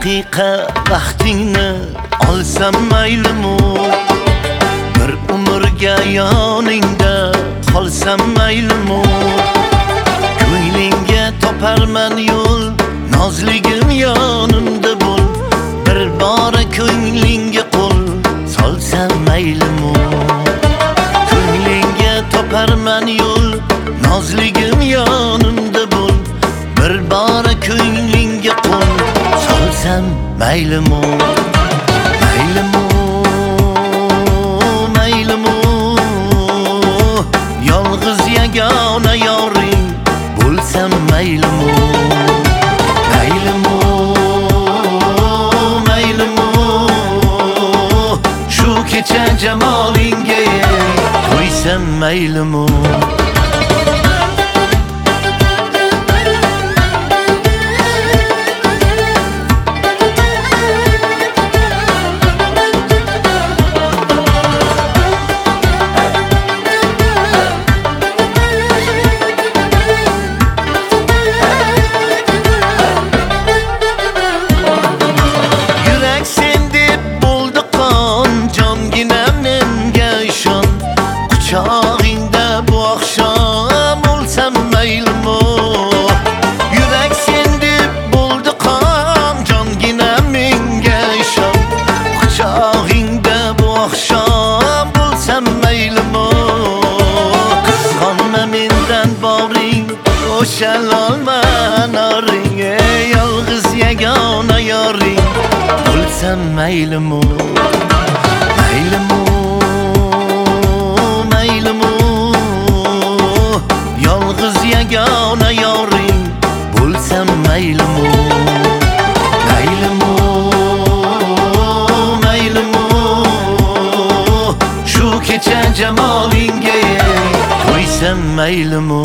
daqiqa vaqtingni olsam maylimi? Bir umrga yoningda qolsam maylimi? Ko'nglingga toparman yo'l, nozligim yonimda bo'l. Bir bora ko'nglingga qo'l solsam maylimi? Ko'nglingga toparman yo'l, nozligim yonimda bo'l. Bir bora ko'nglingga qo'l solsam maylimi? Maylimi? Maylimi? Yolg'iz yagona yoring bo'lsam maylimi? Maylimi? Maylimi? Shu kecha jamolingga qo'ysam maylimi? Quchog'ingda bu oqshom o'lsam maylimi? Yurak sen deb bo'ldi qon, jonginam menga ishon. Quchog'ingda bu oqshom o'lsam maylimi? Qizg'onma mendan boring, o'shalolma noring. Yolg'iz yagona yoring bo'lsam maylimi? Maylimi? Yolg'iz yagona yoring bo'lsam maylimi? Maylimi? Maylimi? Shu kecha jamolingga qo'ysam maylimi?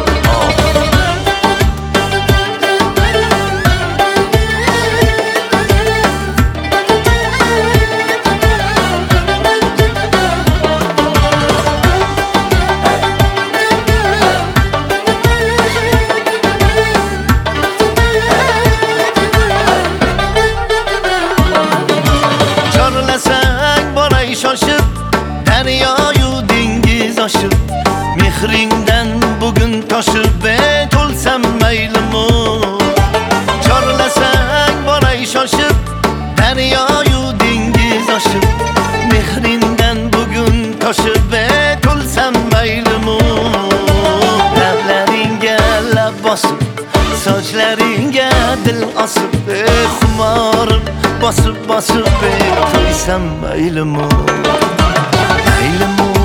Shoshib daryoyu dengiz oshib, mehringdan bugun toshib to'lsam maylimi? Chorlasang boray shoshib daryoyu dengiz oshib, mehringdan bugun toshib to'lsam maylimi? Lablaringga lab bosib, sochlaringga dil osib, xumorim bosib qo'ysam maylimi? Maylimi?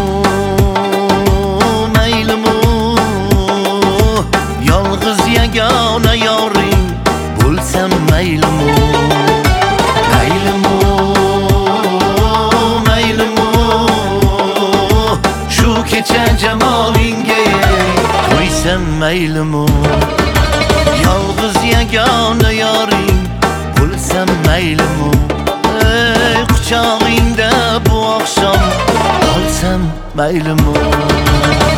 Maylimi? Yolg'iz yagona yoring bo'lsam maylimi? Maylimi? Maylimi? Shu kecha jamolingga qo'ysam maylimi? Yolg'iz yagona yoring bo'lsam maylimi? Quchog'ingda bu oqshom qolsam maylimi?